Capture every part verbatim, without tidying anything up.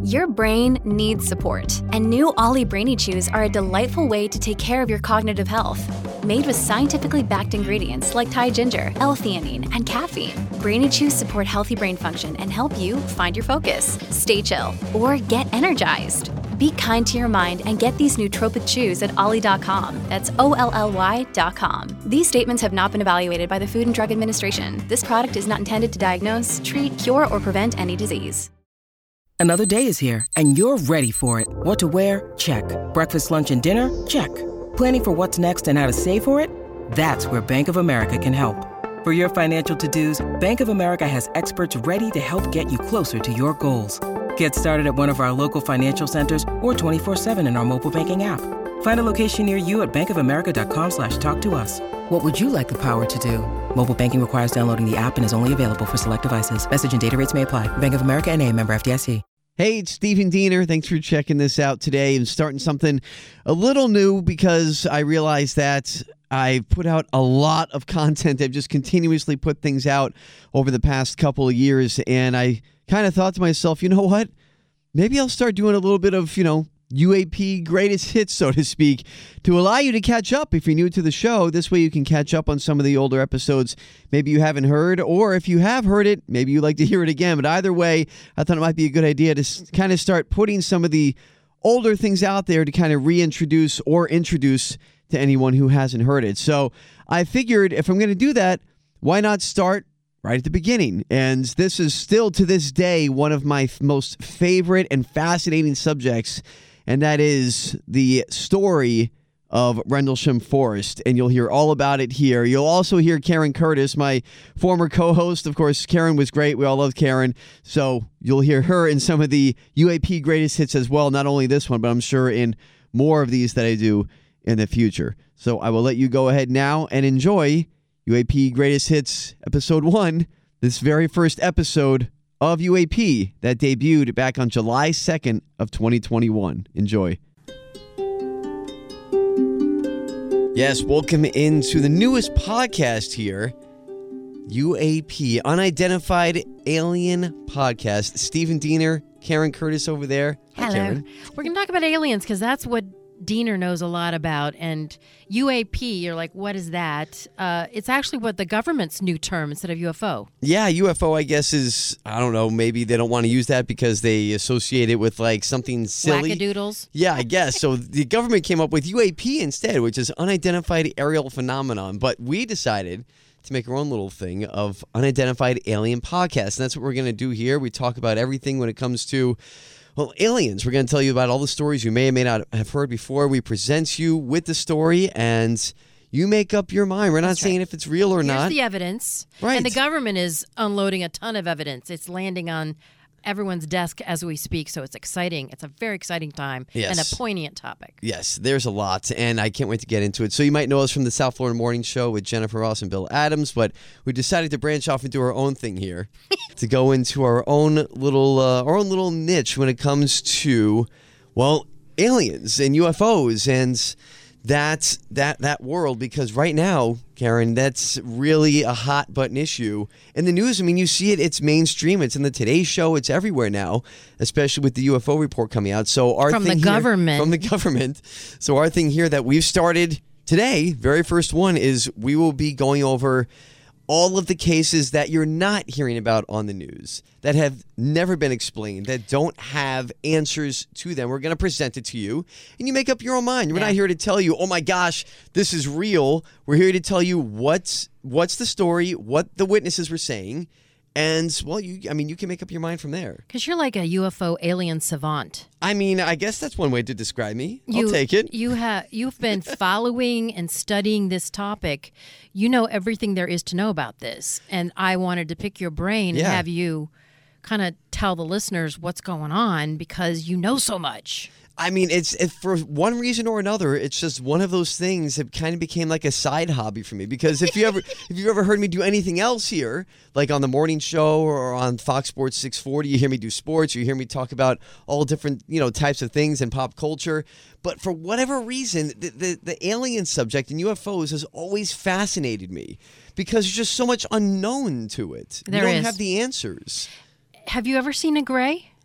Your brain needs support, and new Ollie Brainy Chews are a delightful way to take care of your cognitive health. Made with scientifically backed ingredients like Thai ginger, L-theanine, and caffeine, Brainy Chews support healthy brain function and help you find your focus, stay chill, or get energized. Be kind to your mind and get these nootropic chews at ollie dot com. That's O L L Y dot com. These statements have not been evaluated by the Food and Drug Administration. This product is not intended to diagnose, treat, cure, or prevent any disease. Another day is here, and you're ready for it. What to wear? Check. Breakfast, lunch, and dinner? Check. Planning for what's next and how to save for it? That's where Bank of America can help. For your financial to-dos, Bank of America has experts ready to help get you closer to your goals. Get started at one of our local financial centers or twenty-four seven in our mobile banking app. Find a location near you at bankofamerica.com slash talk to us. What would you like the power to do? Mobile banking requires downloading the app and is only available for select devices. Message and data rates may apply. Bank of America N A, member F D I C. Hey, it's Stephen Diener. Thanks for checking this out today and starting something a little new because I realized that I've put out a lot of content. I've just continuously put things out over the past couple of years, and I kind of thought to myself, you know what? Maybe I'll start doing a little bit of, you know, U A P greatest hits, so to speak, to allow you to catch up if you're new to the show. This way you can catch up on some of the older episodes maybe you haven't heard, or if you have heard it, maybe you'd like to hear it again. But either way, I thought it might be a good idea to kind of start putting some of the older things out there to kind of reintroduce or introduce to anyone who hasn't heard it. So I figured if I'm going to do that, why not start right at the beginning? And this is still to this day one of my f- most favorite and fascinating subjects, and that is the story of Rendlesham Forest. And you'll hear all about it here. You'll also hear Karen Curtis, my former co-host. Of course, Karen was great. We all love Karen. So you'll hear her in some of the U A P greatest hits as well. Not only this one, but I'm sure in more of these that I do in the future. So I will let you go ahead now and enjoy U A P Greatest Hits Episode one, this very first episode of U A P that debuted back on July second of twenty twenty-one. Enjoy. Yes, welcome into the newest podcast here, U A P, Unidentified Alien Podcast. Stephen Diener, Karen Curtis over there. Hi, Hello. Karen. We're going to talk about aliens because that's what Diener knows a lot about. And U A P, you're like, what is that? Uh, it's actually what the government's new term instead of U F O. Yeah, U F O, I guess, is, I don't know, maybe they don't want to use that because they associate it with like something silly. Wackadoodles. Yeah, I guess. So the government came up with U A P instead, which is Unidentified Aerial Phenomenon. But we decided to make our own little thing of Unidentified Alien Podcast. And that's what we're going to do here. We talk about everything when it comes to, well, aliens. We're going to tell you about all the stories you may or may not have heard before. We present you with the story, and you make up your mind. We're not That's saying right. if it's real or Here's not. the evidence. Right. And the government is unloading a ton of evidence. It's landing on everyone's desk as we speak, so it's exciting. It's a very exciting time Yes. and a poignant topic. Yes, there's a lot, and I can't wait to get into it. So you might know us from the South Florida Morning Show with Jennifer Ross and Bill Adams, but we decided to branch off and do our own thing here, to go into our own little, uh, our own little niche when it comes to, well, aliens and U F Os and that that that world. Because right now, Karen, that's really a hot button issue in the news. I mean, you see it; it's mainstream. It's in the Today Show. It's everywhere now, especially with the U F O report coming out. So our From thing the here- government. from the government. So our thing here that we've started today, very first one, is we will be going over all of the cases that you're not hearing about on the news, that have never been explained, that don't have answers to them. We're going to present it to you, and you make up your own mind. We're Yeah. not here to tell you, oh my gosh, this is real. We're here to tell you what's what's the story, what the witnesses were saying, and, well, you I mean, you can make up your mind from there. Because you're like a U F O alien savant. I mean, I guess that's one way to describe me. You, I'll take it. You have you've been following and studying this topic. You know everything there is to know about this, and I wanted to pick your brain Yeah. and have you kind of tell the listeners what's going on because you know so much. I mean, it's if for one reason or another, it's just one of those things that kind of became like a side hobby for me. Because if you ever, if you ever heard me do anything else here, like on the morning show or on Fox Sports six forty, you hear me do sports, you hear me talk about all different, you know, types of things in pop culture. But for whatever reason, the the, the alien subject and U F Os has always fascinated me because there's just so much unknown to it. There we don't is. have the answers. Have you ever seen a gray?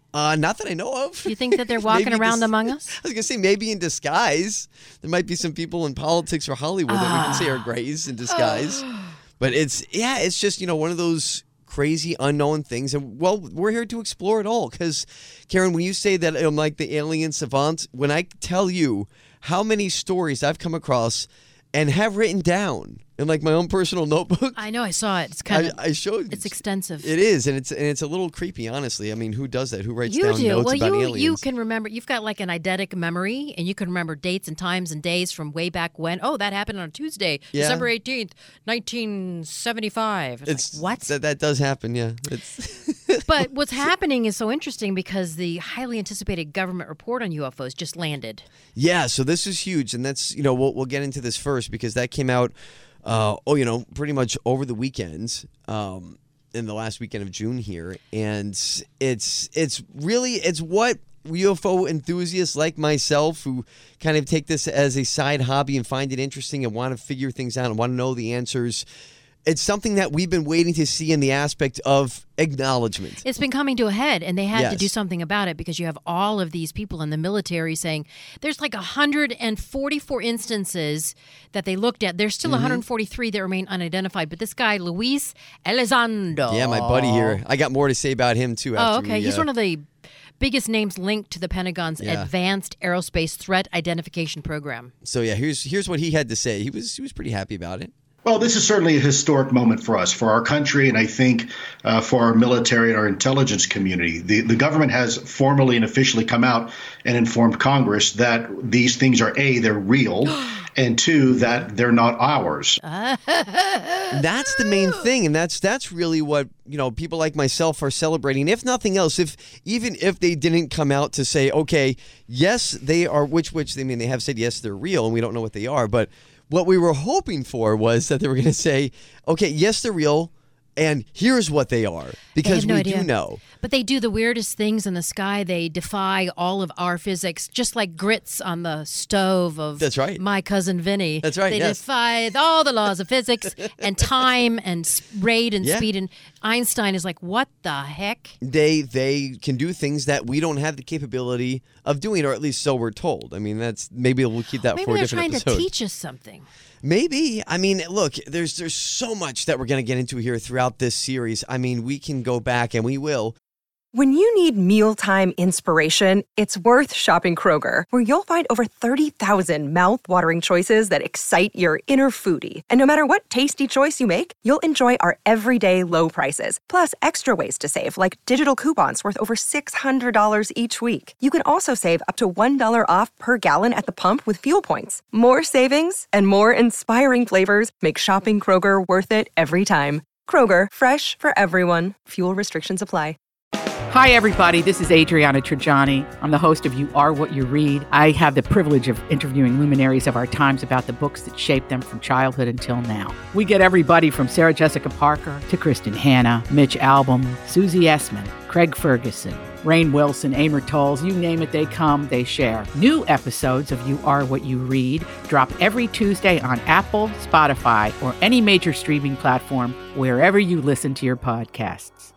Uh, not that I know of. You think that they're walking Maybe around dis- among us? I was going to say maybe in disguise. There might be some people in politics or Hollywood that we can say are grays in disguise. But it's, yeah, it's just, you know, one of those crazy unknown things. And, well, we're here to explore it all. Because, Karen, when you say that I'm like the alien savant, when I tell you how many stories I've come across and have written down in like my own personal notebook. I know, I saw it. It's kind of, I, I showed it's extensive. It is, and it's and it's a little creepy, honestly. I mean, who does that? Who writes You down do. notes Well, about you aliens? you can remember. You've got like an eidetic memory, and you can remember dates and times and days from way back when. Oh, that happened on Tuesday, Yeah. December eighteenth, nineteen seventy-five. It's, It's like, what? That, that does happen, yeah. It's But what's happening is so interesting because the highly anticipated government report on U F Os just landed. yeah. So this is huge, and that's you know we'll we'll get into this first because that came out. Uh, oh, you know, pretty much over the weekends, um, in the last weekend of June here, and it's it's really it's what U F O enthusiasts like myself who kind of take this as a side hobby and find it interesting and want to figure things out and want to know the answers. It's something that we've been waiting to see in the aspect of acknowledgement. It's been coming to a head, and they had to Yes. do something about it because you have all of these people in the military saying there's like one hundred forty-four instances that they looked at. There's still Mm-hmm. one hundred forty-three that remain unidentified, but this guy, Luis Elizondo. Yeah, my buddy here. I got more to say about him too. Oh, After okay. we, He's uh, one of the biggest names linked to the Pentagon's Yeah. Advanced Aerospace Threat Identification Program. So yeah, here's here's what he had to say. He was he was pretty happy about it. Well, this is certainly a historic moment for us, for our country, and I think uh, for our military and our intelligence community. The, the government has formally and officially come out and informed Congress that these things are, A, they're real, and two, that they're not ours. That's the main thing, and that's that's really what you know people like myself are celebrating. If nothing else, if even if they didn't come out to say, okay, yes, they are, which which they mean they have said yes, they're real, and we don't know what they are, but what we were hoping for was that they were going to say, okay, yes, they're real, and here's what they are, because no we idea. do know. But they do the weirdest things in the sky. They defy all of our physics, just like grits on the stove of That's right. my cousin Vinny. That's right, They yes. defy all the laws of physics and time and s- rate and Yeah. speed. And Einstein is like, what the heck? They they can do things that we don't have the capability of doing, or at least so we're told. I mean, that's maybe we'll keep that Maybe for a they're different trying episode. to teach us something. Maybe. I mean, look, there's there's so much that we're going to get into here throughout this series. I mean, we can go back, and we will. When you need mealtime inspiration, it's worth shopping Kroger, where you'll find over thirty thousand mouthwatering choices that excite your inner foodie. And no matter what tasty choice you make, you'll enjoy our everyday low prices, plus extra ways to save, like digital coupons worth over six hundred dollars each week. You can also save up to one dollar off per gallon at the pump with fuel points. More savings and more inspiring flavors make shopping Kroger worth it every time. Kroger, fresh for everyone. Fuel restrictions apply. Hi, everybody. This is Adriana Trajani. I'm the host of You Are What You Read. I have the privilege of interviewing luminaries of our times about the books that shaped them from childhood until now. We get everybody from Sarah Jessica Parker to Kristen Hanna, Mitch Albom, Susie Essman, Craig Ferguson, Rainn Wilson, Amor Tolls, you name it, they come, they share. New episodes of You Are What You Read drop every Tuesday on Apple, Spotify, or any major streaming platform wherever you listen to your podcasts.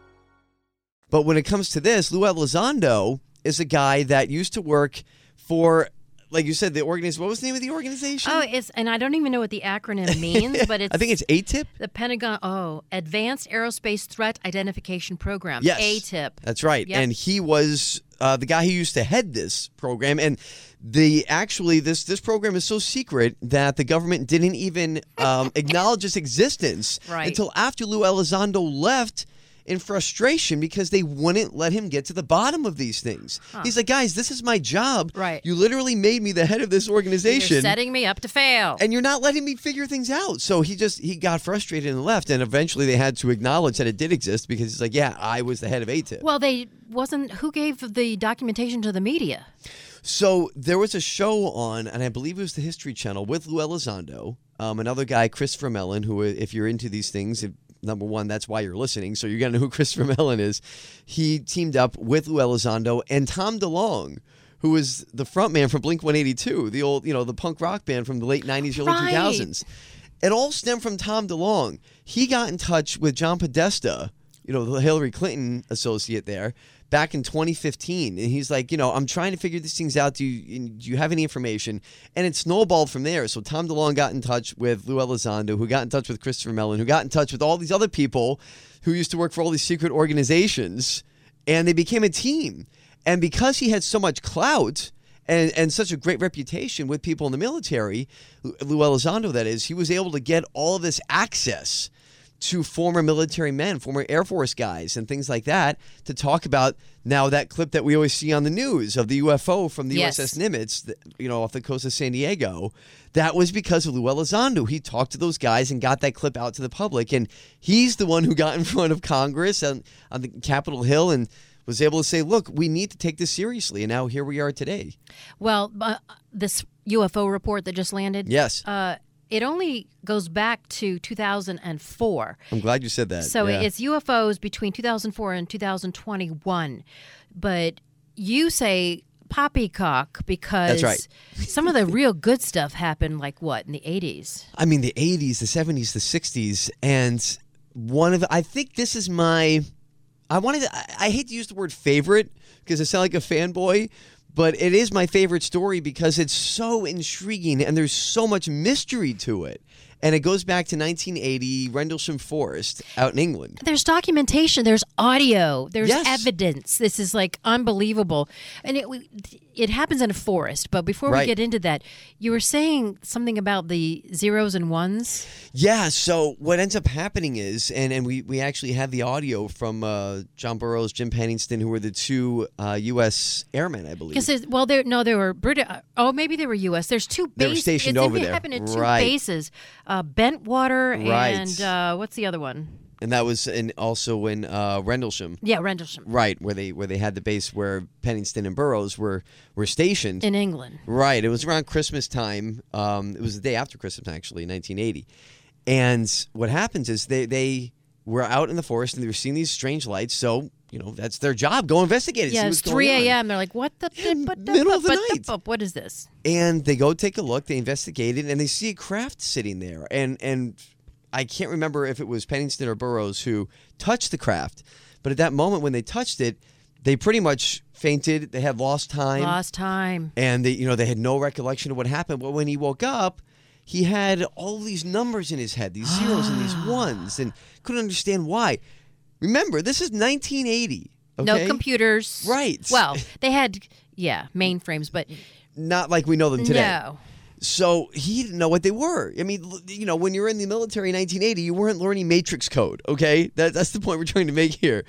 But when it comes to this, Lou Elizondo is a guy that used to work for, like you said, the organization. What was the name of the organization? Oh, it's and I don't even know what the acronym means, but it's I think it's A T I P. the Pentagon. Oh, Advanced Aerospace Threat Identification Program. Yes. A T I P. That's right. Yep. And he was uh, the guy who used to head this program. And the actually, this this program is so secret that the government didn't even um, acknowledge its existence Right. until after Lou Elizondo left in frustration because they wouldn't let him get to the bottom of these things. He's like, guys, this is my job. Right. You literally made me the head of this organization. You're setting me up to fail. And you're not letting me figure things out. So he just, he got frustrated and left. And eventually they had to acknowledge that it did exist because he's like, yeah, I was the head of A T I P. Well, they wasn't. Who gave the documentation to the media? So there was a show on, and I believe it was the History Channel, with Lou Elizondo, um, another guy, Christopher Mellon, who, if you're into these things, if, number one, that's why you're listening, so you're going to know who Christopher Mellon is. He teamed up with Lou Elizondo and Tom DeLonge, who was the front man from Blink one eighty-two, the old, you know, the punk rock band from the late nineties, early Right. two thousands. It all stemmed from Tom DeLonge. He got in touch with John Podesta, you know, the Hillary Clinton associate there, back in twenty fifteen. And he's like, you know, I'm trying to figure these things out. Do you, do you have any information? And it snowballed from there. So Tom DeLonge got in touch with Lou Elizondo, who got in touch with Christopher Mellon, who got in touch with all these other people who used to work for all these secret organizations. And they became a team. And because he had so much clout and, and such a great reputation with people in the military, Lou Elizondo, that is, he was able to get all of this access to former military men, former Air Force guys, and things like that to talk about now that clip that we always see on the news of the U F O from the Yes. U S S Nimitz, you know, off the coast of San Diego. That was because of Lou Elizondo. He talked to those guys and got that clip out to the public, and he's the one who got in front of Congress on, on the Capitol Hill and was able to say, look, we need to take this seriously, and now here we are today. Well, uh, this U F O report that just landed. Yes. Uh, It only goes back to two thousand four. I'm glad you said that. So yeah. it's U F Os between two thousand four and two thousand twenty-one. But you say poppycock because That's right. some of the real good stuff happened like what, in the eighties? I mean, the eighties, the seventies, the sixties, and one of I think this is my I wanted to, I, I hate to use the word favorite because I sound like a fanboy, but it is my favorite story because it's so intriguing and there's so much mystery to it. And it goes back to nineteen eighty, Rendlesham Forest out in England. There's documentation, there's audio, there's Yes. evidence. This is like unbelievable. And it it happens in a forest. But before Right. we get into that, you were saying something about the zeros and ones. Yeah, so what ends up happening is, and, and we, we actually have the audio from uh, John Burroughs, Jim Penningston, who were the two uh, U S airmen, I believe. Because well, there no, there were British. Oh, maybe they were U S. There's two bases. They were stationed it's, over it there. happened at two Right. bases, uh, Bentwater Right. and uh, what's the other one? And that was in, also in uh, Rendlesham. Yeah, Rendlesham Right, where they where they had the base where Penningston and Burroughs were, were stationed. in England. Right. It was around Christmas time. Um, it was the day after Christmas, actually, nineteen eighty. And what happens is they, they were out in the forest and they were seeing these strange lights. So, you know, that's their job. Go investigate it. Yeah, see it's what's going three on. a.m. They're like, what the? Yeah, but the- middle of the but night. but What is this? And they go take a look. They investigate it, and they see a craft sitting there. And and I can't remember if it was Penningston or Burroughs who touched the craft. But at that moment when they touched it, they pretty much fainted. They had lost time. Lost time. And they, you know, they had no recollection of what happened. But when he woke up, he had all these numbers in his head, these zeros and these ones, and couldn't understand why. Remember, this is nineteen eighty. Okay? No computers. Right. Well, they had yeah mainframes, but Not like we know them today. no. So he didn't know what they were. I mean, l- you know, when you're in the military in nineteen eighty, you weren't learning matrix code, okay? That, that's the point we're trying to make here.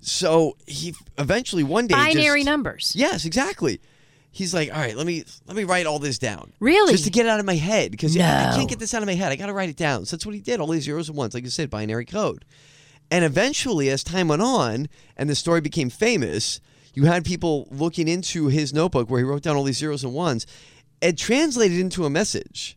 So he eventually one day Binary just, numbers. Yes, exactly. He's like, all right, let me let me write all this down. Really? Just to get it out of my head because I No. can't get this out of my head. I got to write it down. So that's what he did. All these zeros and ones, like you said, binary code. And eventually, as time went on and the story became famous, you had people looking into his notebook where he wrote down all these zeros and ones. It translated into a message.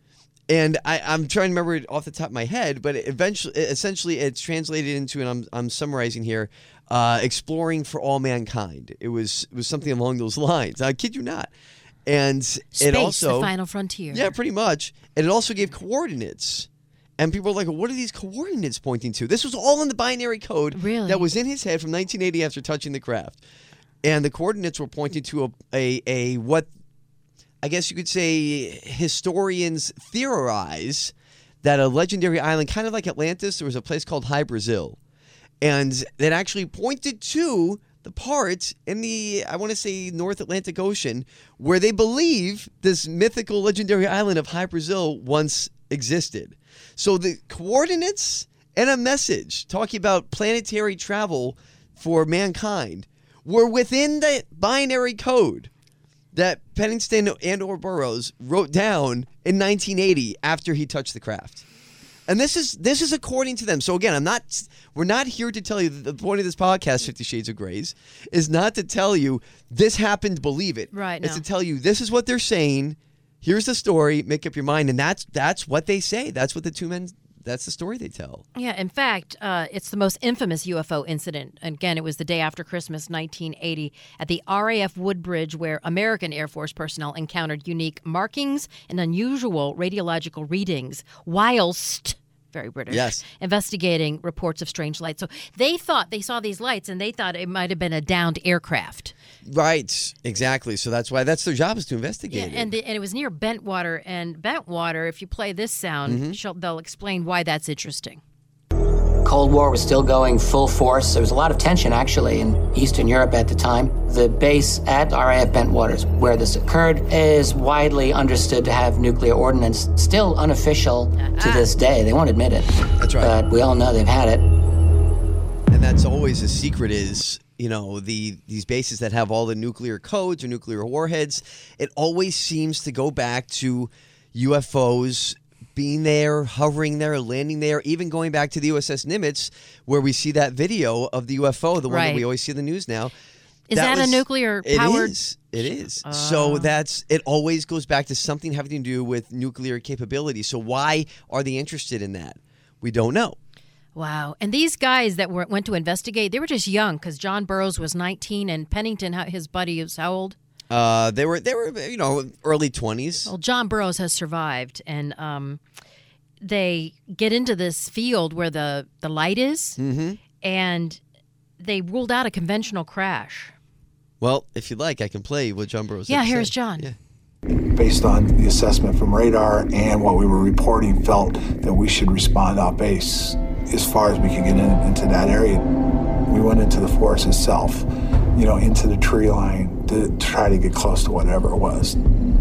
And I, I'm trying to remember it off the top of my head, but it eventually, essentially, it's translated into, and I'm, I'm summarizing here, uh, exploring for all mankind. It was it was something along those lines. I kid you not. And Space, it also, the final frontier. yeah, pretty much. And it also gave coordinates. And people were like, what are these coordinates pointing to? This was all in the binary code Really? that was in his head from nineteen eighty after touching the craft. And the coordinates were pointing to a, a, a what I guess you could say historians theorize that a legendary island, kind of like Atlantis, there was a place called High Brazil. And that actually pointed to the part in the, I want to say, North Atlantic Ocean where they believe this mythical legendary island of High Brazil once existed. So the coordinates and a message talking about planetary travel for mankind were within the binary code that Penningston and or Burroughs wrote down in nineteen eighty after he touched the craft. And this is this is according to them. So again, I'm not we're not here to tell you that the point of this podcast, Fifty Shades of Grays, is not to tell you this happened, believe it. Right, It's no. to tell you this is what they're saying. Here's the story, make up your mind, and that's that's what they say. That's what the two men that's the story they tell. Yeah, in fact, uh, it's the most infamous U F O incident. Again, it was the day after Christmas, nineteen eighty, at the R A F Woodbridge, where American Air Force personnel encountered unique markings and unusual radiological readings whilst very British. Yes. Investigating reports of strange lights. So they thought they saw these lights, and they thought it might have been a downed aircraft. Right, exactly. So that's why that's their job, is to Yeah, investigate it. and the, and it was near Bentwater. And Bentwater, if you play this sound, Mm-hmm. she'll, they'll explain why that's interesting. Cold War was still going full force. There was a lot of tension, actually, in Eastern Europe at the time. The base at R A F Bentwaters, where this occurred, is widely understood to have nuclear ordnance, still unofficial to this day. They won't admit it. That's right. But we all know they've had it. And that's always a secret, is, you know, the these bases that have all the nuclear codes or nuclear warheads, it always seems to go back to U F Os being there, hovering there, landing there, even going back to the U S S Nimitz, where we see that video of the U F O, the one Right. that we always see in the news now. Is that, a was- nuclear It powered? is. It is. So that's it. Always goes back to something having to do with nuclear capability. So why are they interested in that? We don't know. Wow. And these guys that were, went to investigate, they were just young, because John Burroughs was nineteen, and Pennington, how- his buddy, was how old? Uh, they were they were you know early twenties. Well, John Burroughs has survived, and um, they get into this field where the, the light is, Mm-hmm. and they ruled out a conventional crash. Well, if you'd like, I can play what John Burroughs. Yeah, had to here's say. John. Yeah. Based on the assessment from radar and what we were reporting, felt that we should respond off base as far as we could get in, into that area. We went into the forest itself, you know, into the tree line to try to get close to whatever it was.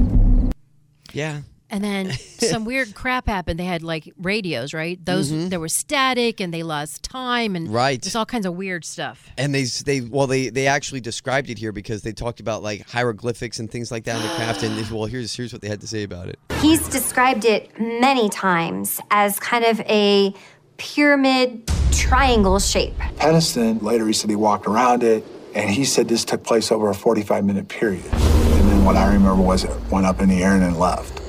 Yeah. And then some weird crap happened. They had like radios, right? Those there was static, and they lost time, and Mm-hmm. Right. there's all kinds of weird stuff. And they they well they they actually described it here, because they talked about like hieroglyphics and things like that in the craft. And they- well, here's here's what they had to say about it. He's described it many times as kind of a pyramid triangle shape. Peniston, later he said he walked around it, and he said this took place over a forty-five minute period. And then what I remember was it went up in the air and then left.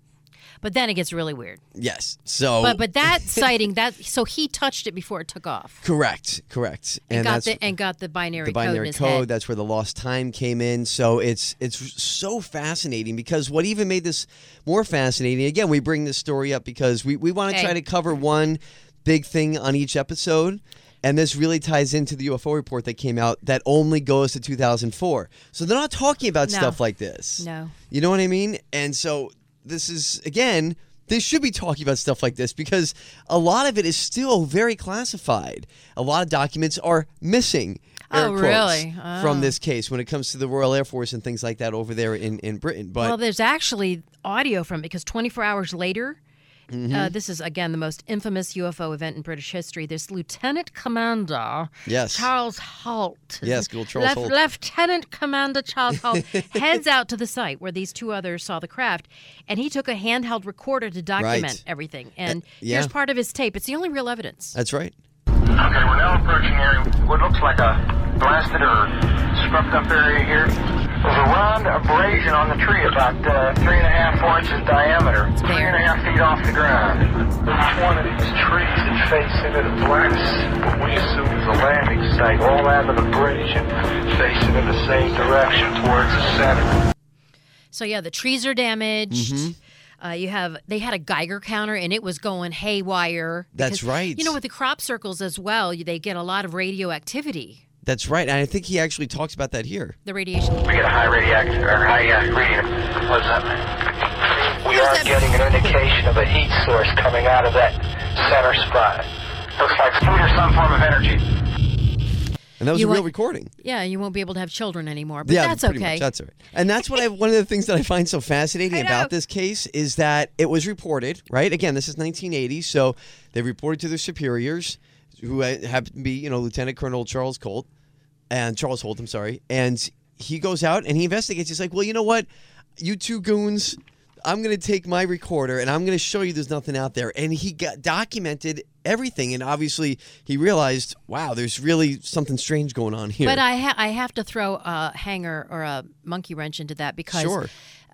But then it gets really weird. Yes. So. But but that sighting, that so he touched it before it took off. Correct. Correct. And, got that's the and got the binary, the binary code in his code. head. That's where the lost time came in. So it's it's so fascinating, because what even made this more fascinating, again, we bring this story up because we, we want to Hey. try to cover one big thing on each episode. And this really ties into the U F O report that came out that only goes to two thousand four. So they're not talking about No. stuff like this. No. You know what I mean? And so this is, again, they should be talking about stuff like this, because a lot of it is still very classified. A lot of documents are missing. air Oh, quotes, really? From Oh. this case when it comes to the Royal Air Force and things like that over there in, in Britain. But Well, there's actually audio from it, because twenty-four hours later, Mm-hmm. uh, this is, again, the most infamous U F O event in British history. This Lieutenant Commander Yes. Charles Holt. Yes, good old Charles Holt. Lieutenant Commander Charles Holt heads out to the site where these two others saw the craft, and he took a handheld recorder to document Right. everything. And Uh, yeah. here's part of his tape. It's the only real evidence. that's right. Okay, we're now approaching area, what looks like a blasted or scrubbed up area here. There's a round abrasion on the tree about uh, three and a half, four inches diameter, three and a half feet off the ground. Each one of these trees that face into the blasts, what we assume is a landing site, all have an abrasion facing in the same direction towards the center. So yeah, the trees are damaged. Mm-hmm. Uh, you have they had a Geiger counter, and it was going haywire. That's because, right. You know, with the crop circles as well, you- they get a lot of radioactivity. That's right. And I think he actually talks about that here. The radiation. We get a high radioactive or high uh, radium. What's that? We are getting an indication of a heat source coming out of that center spot. Looks like food or some form of energy. And that was You a real want- recording. Yeah, you won't be able to have children anymore, but yeah, that's pretty okay. Much. That's all right. And that's what I one of the things that I find so fascinating I know. about this case is that it was reported, right? Again, this is nineteen eighty, so they reported to their superiors, who happened to be, you know, Lieutenant Colonel Charles Holt, and Charles Holt, I'm sorry, and he goes out and he investigates. He's like, well, you know what, you two goons, I'm going to take my recorder and I'm going to show you there's nothing out there. And he got documented everything, and obviously he realized, wow, there's really something strange going on here. But I ha- I have to throw a hanger or a monkey wrench into that, because Sure.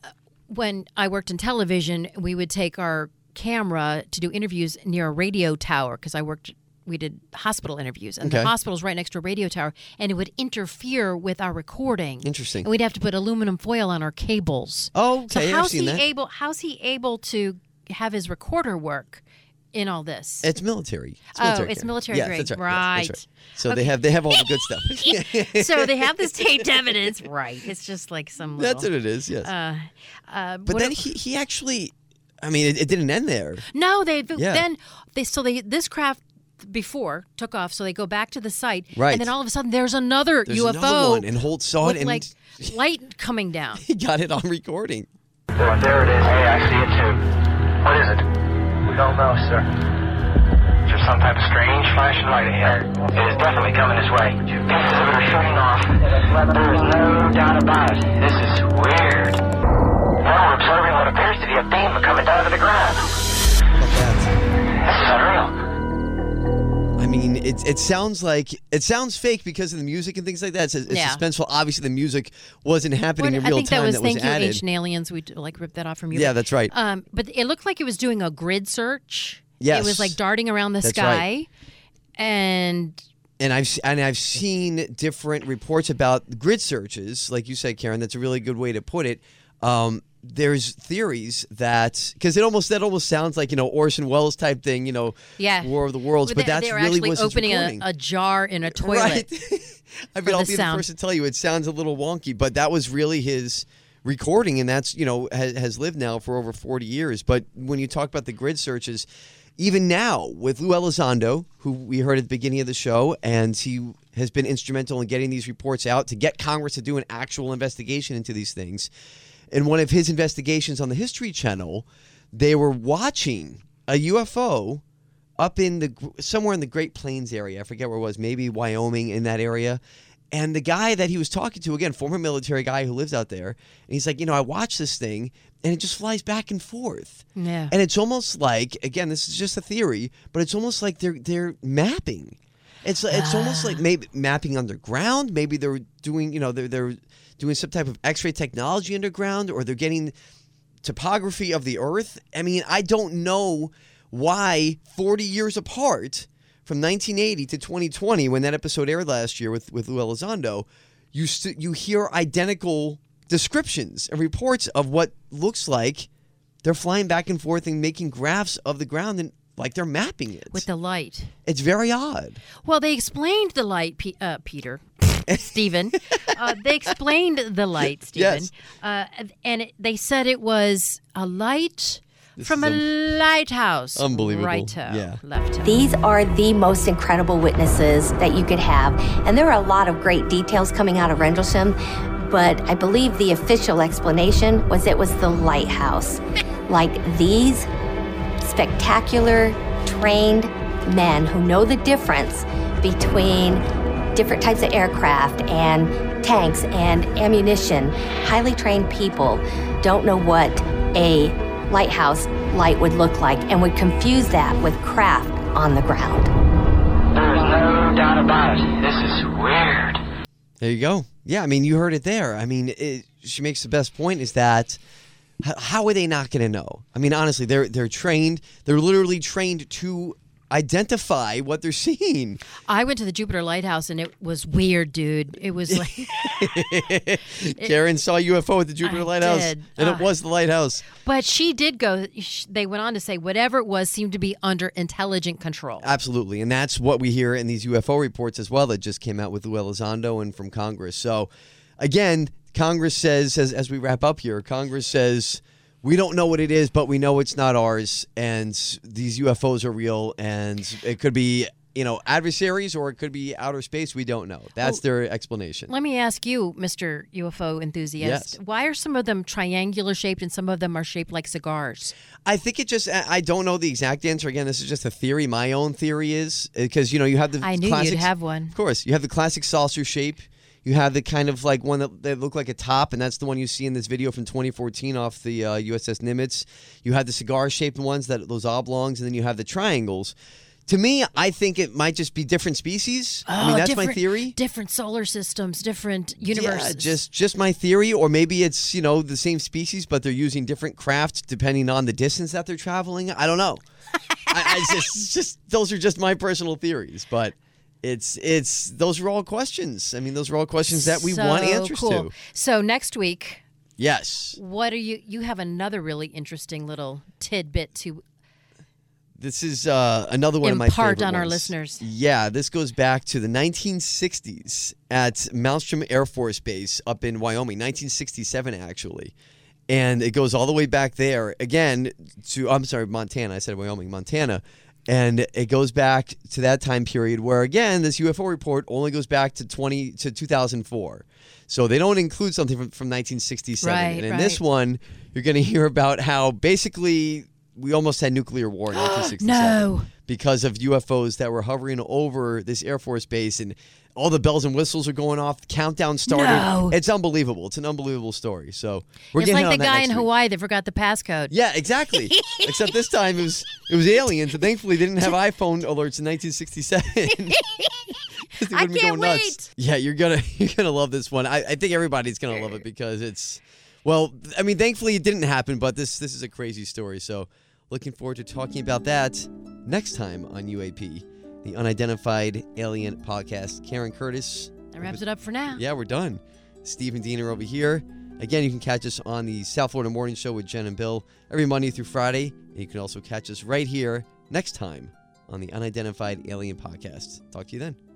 when I worked in television, we would take our camera to do interviews near a radio tower, because I worked. We did hospital interviews, and Okay. the hospital's right next to a radio tower, and it would interfere with our recording. Interesting. And we'd have to put aluminum foil on our cables. Oh, okay, So I've how's seen he that. able? How's he able to have his recorder work in all this? It's military. It's oh, military it's care. military yes, grade. That's right. Right. Yes, that's right. So okay. they have they have all the good stuff. So they have this taped evidence. Right. It's just like some little... That's what it is, yes. Uh, uh, but then he, he actually, I mean, it, it didn't end there. No, they Yeah. then, they so they this craft before took off, so they go back to the site. Right. And then all of a sudden there's another There's U F O. another one, and Holt saw with it, and like light coming down. he got it on recording. Well, there it is. Hey, I see it too. What is it? We don't know, sir. Is there some type of strange flashing light ahead? It is definitely coming this way. Pieces of it are shooting off. There is no doubt about it. This is weird. Now we're observing what appears to be a beam coming down to the ground. How about that? This is unreal. I mean, it it sounds like it sounds fake because of the music and things like that. It's, it's Yeah. suspenseful. Obviously, the music wasn't happening What- in I real think time. that was that was Thank You, added. Ancient Aliens. We like ripped that off from you. Yeah, but, that's right. Um, but it looked like it was doing a grid search. Yes. It was like darting around the That's sky. right. And And I've and I've seen different reports about grid searches, like you said, Karen. That's a really good way to put it. Um, there's theories that because it almost that almost sounds like you know Orson Welles type thing, you know, yeah, War of the Worlds. But they, that's they were really actually was his opening a, recording. a jar in a toilet. Right. I for mean, I'll the be sound. the first to tell you it sounds a little wonky, but that was really his recording, and that's you know has, has lived now for over forty years. But when you talk about the grid searches, even now with Lou Elizondo, who we heard at the beginning of the show, and he has been instrumental in getting these reports out to get Congress to do an actual investigation into these things. In one of his investigations on the History Channel, they were watching a U F O up in the somewhere in the Great Plains area. I forget where it was, maybe Wyoming, in that area. And the guy that he was talking to, again, former military guy who lives out there, and he's like, you know, I watch this thing, and it just flies back and forth. Yeah. And it's almost like, again, this is just a theory, but it's almost like they're they're mapping. It's it's almost like maybe mapping underground. Maybe they're doing, you know, they're they're doing some type of X-ray technology underground, or they're getting topography of the Earth. I mean, I don't know why forty years apart from nineteen eighty to twenty twenty, when that episode aired last year with, with Lou Elizondo, you st- you hear identical descriptions and reports of what looks like they're flying back and forth and making graphs of the ground and like they're mapping it. with the light. It's very odd. Well, they explained the light, P- uh, Peter, Stephen. Uh, they explained the light, Stephen. Yes. Uh, and it, they said it was a light This from a is lighthouse. Unbelievable. Right-o, Yeah. left-o. These are the most incredible witnesses that you could have. And there are a lot of great details coming out of Rendlesham, but I believe the official explanation was it was the lighthouse. Like these spectacular, trained men who know the difference between different types of aircraft and tanks and ammunition. Highly trained people don't know what a lighthouse light would look like and would confuse that with craft on the ground. There is no doubt about it. This is weird. There you go. Yeah, I mean, you heard it there. I mean, it, she makes the best point is that h- how are they not going to know? I mean, honestly, they're they're trained. They're literally trained to identify what they're seeing. I went to the Jupiter Lighthouse, and it was weird, dude. It was like... Karen saw a U F O at the Jupiter I Lighthouse, did. and Uh, it was the lighthouse. But she did go... sh- They went on to say whatever it was seemed to be under intelligent control. Absolutely, and that's what we hear in these U F O reports as well that just came out with Lou Elizondo and from Congress. So, again, Congress says, as, as we wrap up here, Congress says, we don't know what it is, but we know it's not ours, and these U F Os are real, and it could be, you know, adversaries or it could be outer space. We don't know. That's Oh, their explanation. Let me ask you, Mister U F O enthusiast, Yes. why are some of them triangular shaped and some of them are shaped like cigars? I think it just, I I don't know the exact answer. Again, this is just a theory. My own theory is, because, you know, you have the I knew classic, you'd have one. Of course. You have the classic saucer shape. You have the kind of like one that, that look like a top, and that's the one you see in this video from twenty fourteen off the uh, U S S Nimitz. You have the cigar-shaped ones, that those oblongs, and then you have the triangles. To me, I think it might just be different species. I mean, Oh, that's my different- theory. Different solar systems, different universes. Yeah, just just my theory, or maybe it's, you know, the same species, but they're using different crafts depending on the distance that they're traveling. I don't know. I, I just just those are just my personal theories, but it's it's those are all questions. I mean, those are all questions that we So want answers cool. to. So next week, Yes, what are you? You have another really interesting little tidbit to This is uh, another one of my favorite Impart on our ones. listeners. Yeah, this goes back to the nineteen sixties at Malmstrom Air Force Base up in Wyoming, nineteen sixty-seven actually. And it goes all the way back there, again, to, I'm sorry, Montana. I said Wyoming, Montana. And it goes back to that time period where, again, this U F O report only goes back to twenty to two thousand four. So they don't include something from, from nineteen sixty-seven. Right, and in right. this one, you're going to hear about how basically we almost had nuclear war in nineteen sixty-seven. No. Because of U F Os that were hovering over this Air Force base, and all the bells and whistles are going off. The countdown started. No. It's unbelievable. It's an unbelievable story. So we're It's getting like on the that guy next in week. Hawaii that forgot the passcode. Yeah, exactly. Except this time it was it was aliens, and thankfully they didn't have iPhone alerts in nineteen sixty-seven. I can't wait. Yeah, you're gonna you're gonna love this one. I, I think everybody's gonna love it because it's well, I mean, thankfully it didn't happen, but this this is a crazy story. So looking forward to talking about that next time on U A P, the Unidentified Alien Podcast. Karen Curtis. That wraps it up for now. Yeah, we're done. Steve and Dean are over here. Again, you can catch us on the South Florida Morning Show with Jen and Bill every Monday through Friday. And you can also catch us right here next time on the Unidentified Alien Podcast. Talk to you then.